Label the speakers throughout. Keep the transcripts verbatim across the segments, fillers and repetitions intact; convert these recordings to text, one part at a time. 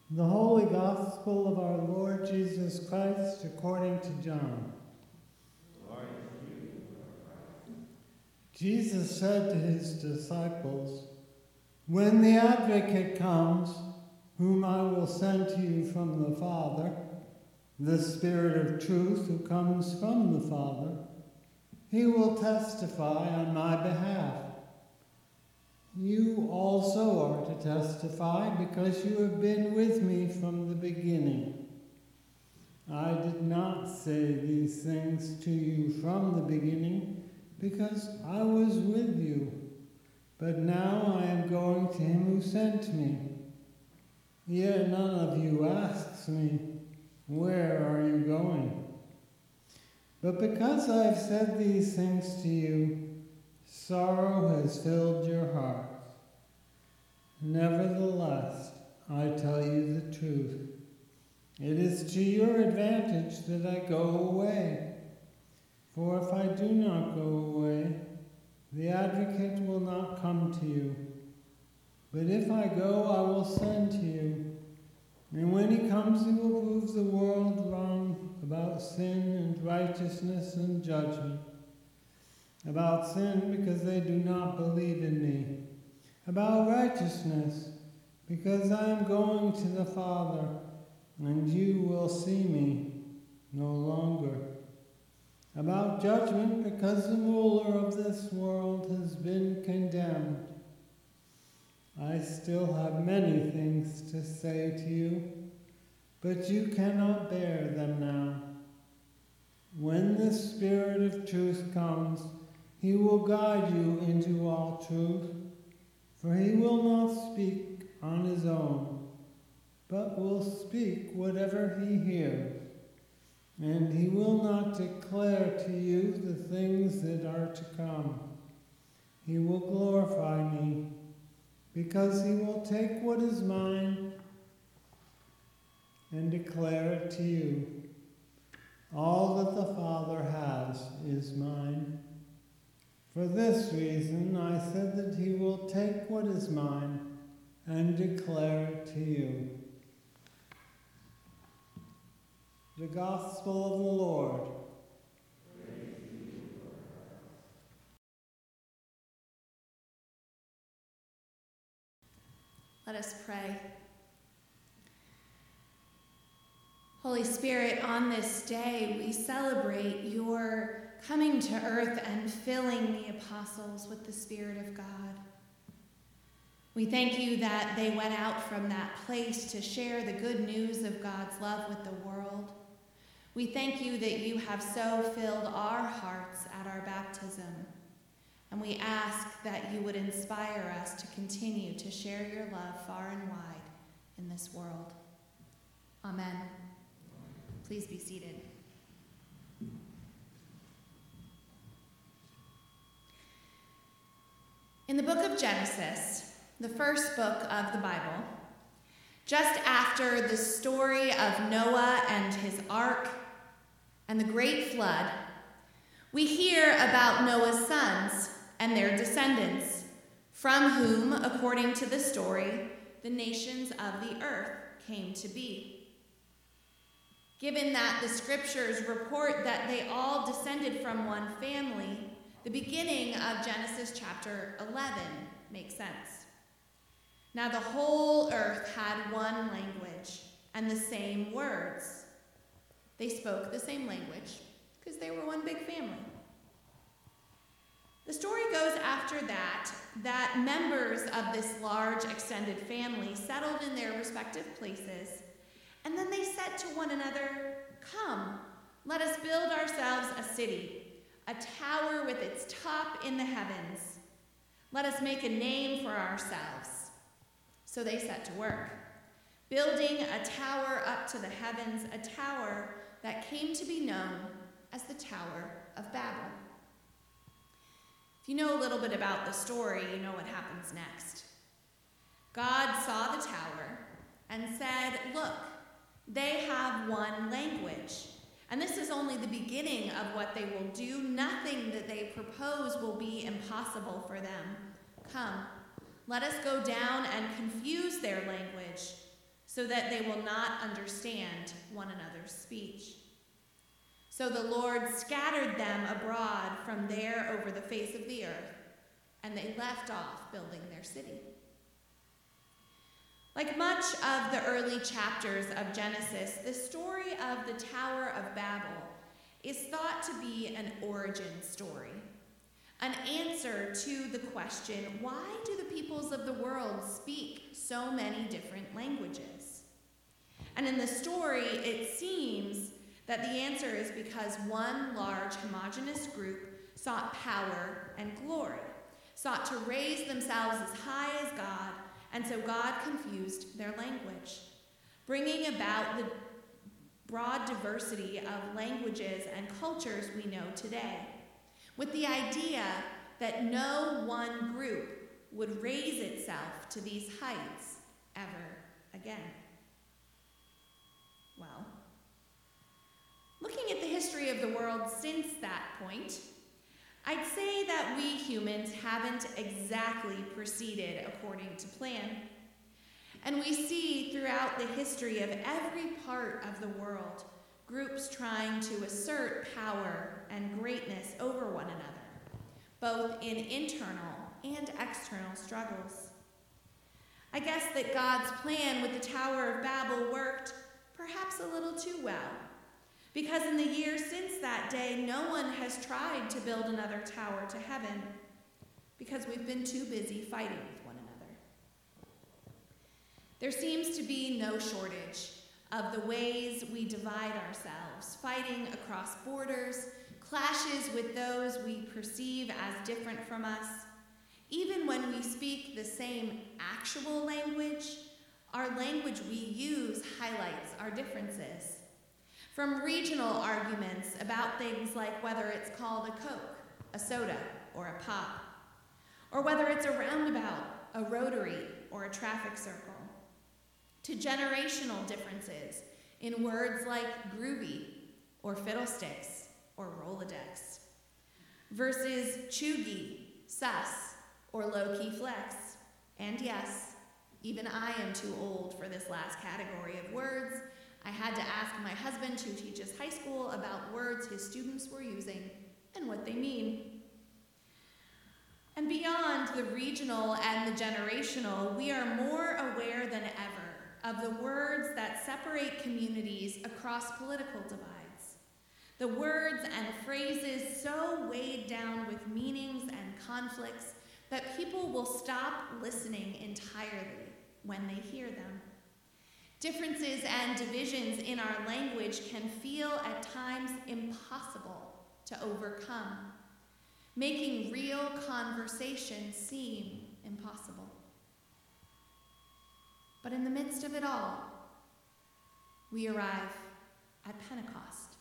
Speaker 1: The Holy Gospel of our Lord Jesus Christ according to John.
Speaker 2: Glory to you, Lord.
Speaker 1: Jesus said to his disciples, "When the Advocate comes, whom I will send to you from the Father, the Spirit of truth who comes from the Father, he will testify on my behalf. You also are to testify because you have been with me from the beginning. I did not say these things to you from the beginning because I was with you, but now I am going to him who sent me. Yet none of you asks me, 'Where are you going?' But because I have said these things to you, sorrow has filled your hearts. Nevertheless, I tell you the truth. It is to your advantage that I go away. For if I do not go away, the Advocate will not come to you. But if I go, I will send to you. And when he comes, he will prove the world wrong about sin and righteousness and judgment. About sin, because they do not believe in me. About righteousness, because I am going to the Father, and you will see me no longer. About judgment, because the ruler of this world has been condemned. I still have many things to say to you, but you cannot bear them now. When the Spirit of truth comes, he will guide you into all truth, for he will not speak on his own, but will speak whatever he hears, and he will not declare to you the things that are to come. He will glorify me, because he will take what is mine and declare it to you. All that the Father has is mine. For this reason I said that he will take what is mine and declare it to you." The Gospel of the Lord.
Speaker 2: Praise to you, Lord.
Speaker 3: Let us pray. Holy Spirit, on this day we celebrate your coming to earth and filling the apostles with the Spirit of God. We thank you that they went out from that place to share the good news of God's love with the world. We thank you that you have so filled our hearts at our baptism. And we ask that you would inspire us to continue to share your love far and wide in this world. Amen. Please be seated. In the book of Genesis, the first book of the Bible, just after the story of Noah and his ark and the great flood, we hear about Noah's sons and their descendants, from whom, according to the story, the nations of the earth came to be. Given that the scriptures report that they all descended from one family, the beginning of Genesis chapter eleven makes sense. Now the whole earth had one language and the same words. They spoke the same language because they were one big family. The story goes after that, that members of this large extended family settled in their respective places, and then they said to one another, "Come, let us build ourselves a city, a tower with its top in the heavens. Let us make a name for ourselves." So they set to work, building a tower up to the heavens, a tower that came to be known as the Tower of Babel. If you know a little bit about the story, you know what happens next. God saw the tower and said, "Look, they have one language. And this is only the beginning of what they will do. Nothing that they propose will be impossible for them. Come, let us go down and confuse their language so that they will not understand one another's speech. So the Lord scattered them abroad from there over the face of the earth, and they left off building their city. Like much of the early chapters of Genesis, the story of the Tower of Babel is thought to be an origin story, an answer to the question, why do the peoples of the world speak so many different languages? And in the story, it seems that the answer is because one large homogeneous group sought power and glory, sought to raise themselves as high as God, and so God confused their language, bringing about the broad diversity of languages and cultures we know today, with the idea that no one group would raise itself to these heights ever again. Well, looking at the history of the world since that point, I'd say that we humans haven't exactly proceeded according to plan. And we see throughout the history of every part of the world groups trying to assert power and greatness over one another, both in internal and external struggles. I guess that God's plan with the Tower of Babel worked perhaps a little too well, because in the years since that day, no one has tried to build another tower to heaven, because we've been too busy fighting with one another. There seems to be no shortage of the ways we divide ourselves, fighting across borders, clashes with those we perceive as different from us. Even when we speak the same actual language, our language we use highlights our differences. From regional arguments about things like whether it's called a Coke, a soda, or a pop, or whether it's a roundabout, a rotary, or a traffic circle, to generational differences in words like groovy, or fiddlesticks, or Rolodex, versus chuggy, sus, or low-key flex. And yes, even I am too old for this last category of words. I had to ask my husband, who teaches high school, about words his students were using and what they mean. And beyond the regional and the generational, we are more aware than ever of the words that separate communities across political divides. The words and phrases so weighed down with meanings and conflicts that people will stop listening entirely when they hear them. Differences and divisions in our language can feel at times impossible to overcome, making real conversation seem impossible. But in the midst of it all, we arrive at Pentecost.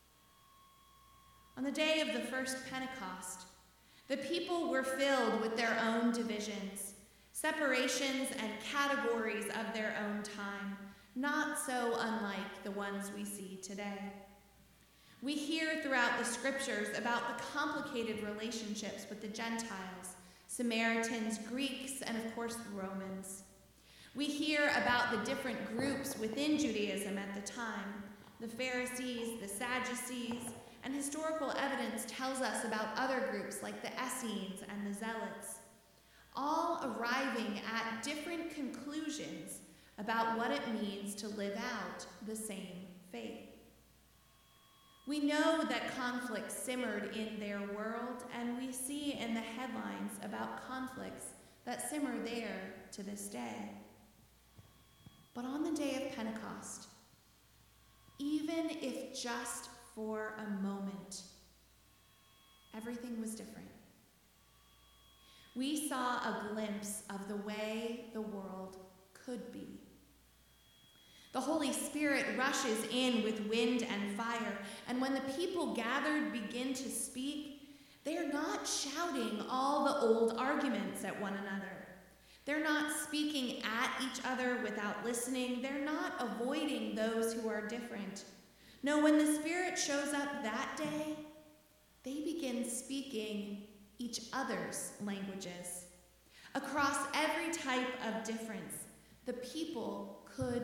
Speaker 3: On the day of the first Pentecost, the people were filled with their own divisions, separations, and categories of their own time, not so unlike the ones we see today. We hear throughout the scriptures about the complicated relationships with the Gentiles, Samaritans, Greeks, and of course the Romans. We hear about the different groups within Judaism at the time, the Pharisees, the Sadducees, and historical evidence tells us about other groups like the Essenes and the Zealots, all arriving at different conclusions about what it means to live out the same faith. We know that conflict simmered in their world, and we see in the headlines about conflicts that simmer there to this day. But on the day of Pentecost, even if just for a moment, everything was different. We saw a glimpse of the way the world could be. The Holy Spirit rushes in with wind and fire, and when the people gathered begin to speak, they are not shouting all the old arguments at one another. They're not speaking at each other without listening. They're not avoiding those who are different. No, when the Spirit shows up that day, they begin speaking each other's languages. Across every type of difference, the people could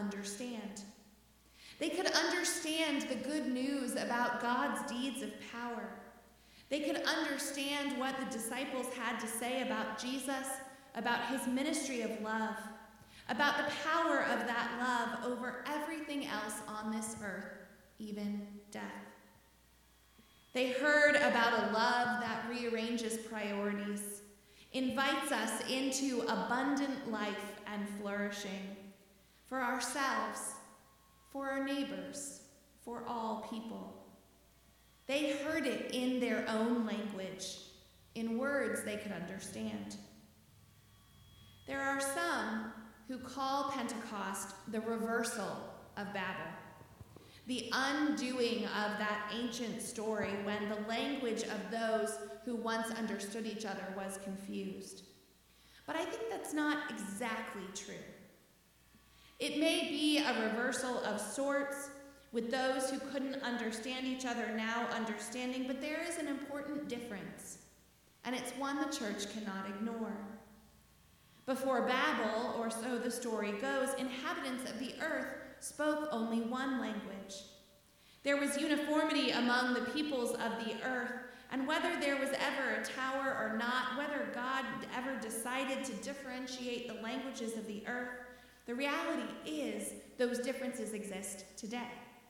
Speaker 3: understand. They could understand the good news about God's deeds of power. They could understand what the disciples had to say about Jesus, about his ministry of love, about the power of that love over everything else on this earth, even death. They heard about a love that rearranges priorities, invites us into abundant life and flourishing for ourselves, for our neighbors, for all people. They heard it in their own language, in words they could understand. There are some who call Pentecost the reversal of Babel, the undoing of that ancient story when the language of those who once understood each other was confused. But I think that's not exactly true. It may be a reversal of sorts, with those who couldn't understand each other now understanding, but there is an important difference, and it's one the church cannot ignore. Before Babel, or so the story goes, inhabitants of the earth spoke only one language. There was uniformity among the peoples of the earth, and whether there was ever a tower or not, whether God ever decided to differentiate the languages of the earth, the reality is those differences exist today.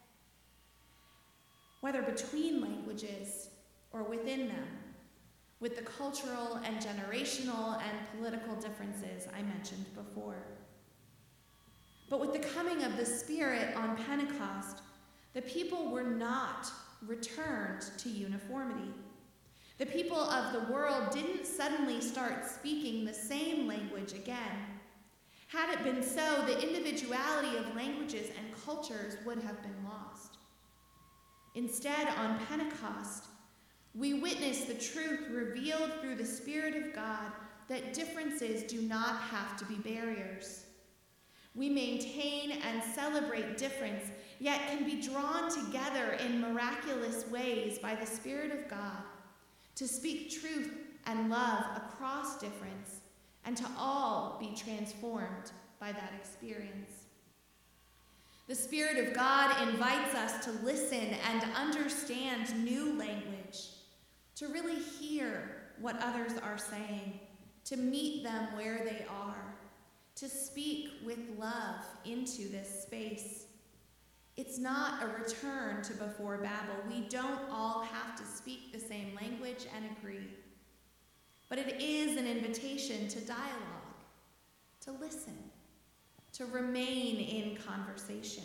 Speaker 3: Whether between languages or within them, with the cultural and generational and political differences I mentioned before. But with the coming of the Spirit on Pentecost, the people were not returned to uniformity. The people of the world didn't suddenly start speaking the same language again. Had it been so, the individuality of languages and cultures would have been lost. Instead, on Pentecost, we witness the truth revealed through the Spirit of God that differences do not have to be barriers. We maintain and celebrate difference, yet can be drawn together in miraculous ways by the Spirit of God to speak truth and love across difference and to all be transformed by that experience. The Spirit of God invites us to listen and understand new language, to really hear what others are saying, to meet them where they are, to speak with love into this space. It's not a return to before Babel. We don't all have to speak the same language and agree. But it is an invitation to dialogue, to listen, to remain in conversation.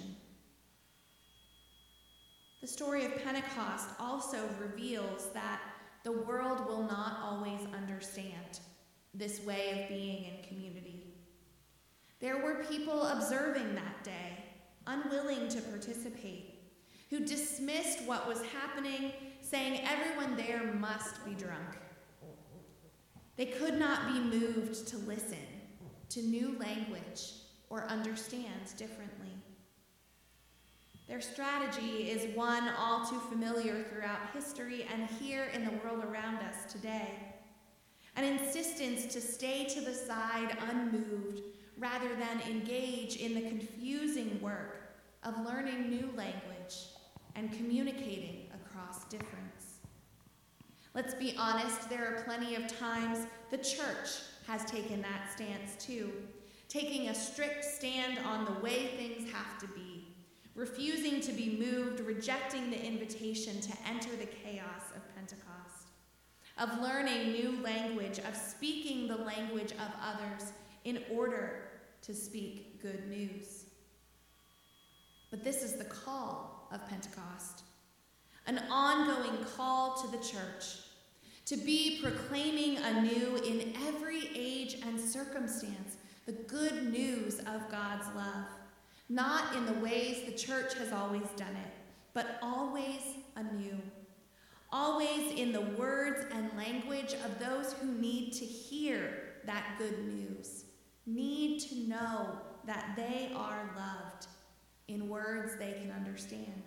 Speaker 3: The story of Pentecost also reveals that the world will not always understand this way of being in community. There were people observing that day, unwilling to participate, who dismissed what was happening, saying everyone there must be drunk. They could not be moved to listen to new language or understand differently. Their strategy is one all too familiar throughout history and here in the world around us today. An insistence to stay to the side unmoved rather than engage in the confusing work of learning new language and communicating across difference. Let's be honest, there are plenty of times the church has taken that stance too, taking a strict stand on the way things have to be, refusing to be moved, rejecting the invitation to enter the chaos of Pentecost, of learning new language, of speaking the language of others in order to speak good news. But this is the call of Pentecost, an ongoing call to the church to be proclaiming anew in every age and circumstance the good news of God's love, not in the ways the church has always done it, but always anew, always in the words and language of those who need to hear that good news, need to know that they are loved in words they can understand.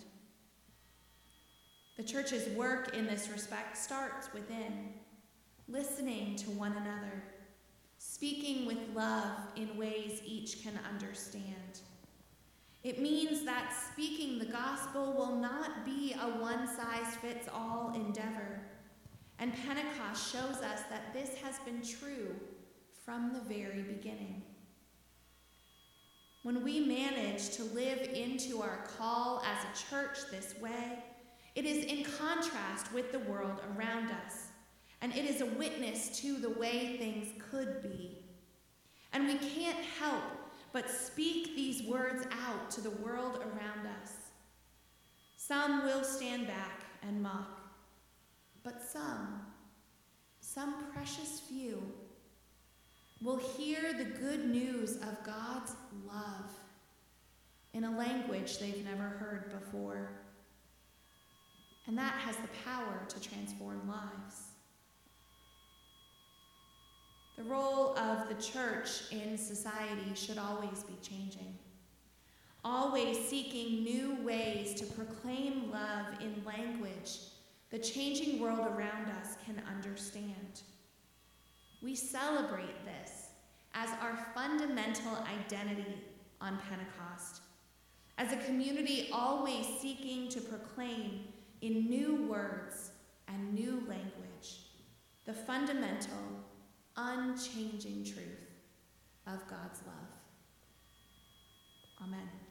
Speaker 3: The church's work in this respect starts within, listening to one another, speaking with love in ways each can understand, It means that speaking the gospel will not be a one-size-fits-all endeavor. And Pentecost shows us that this has been true from the very beginning. When we manage to live into our call as a church this way, it is in contrast with the world around us, and it is a witness to the way things could be. And we can't help but speak these words out to the world around us. Some will stand back and mock, but some, some precious few, will hear the good news of God's love in a language they've never heard before. And that has the power to transform lives. The role of the church in society should always be changing, always seeking new ways to proclaim love in language the changing world around us can understand. We celebrate this as our fundamental identity on Pentecost, as a community always seeking to proclaim in new words and new language the fundamental, unchanging truth of God's love. Amen.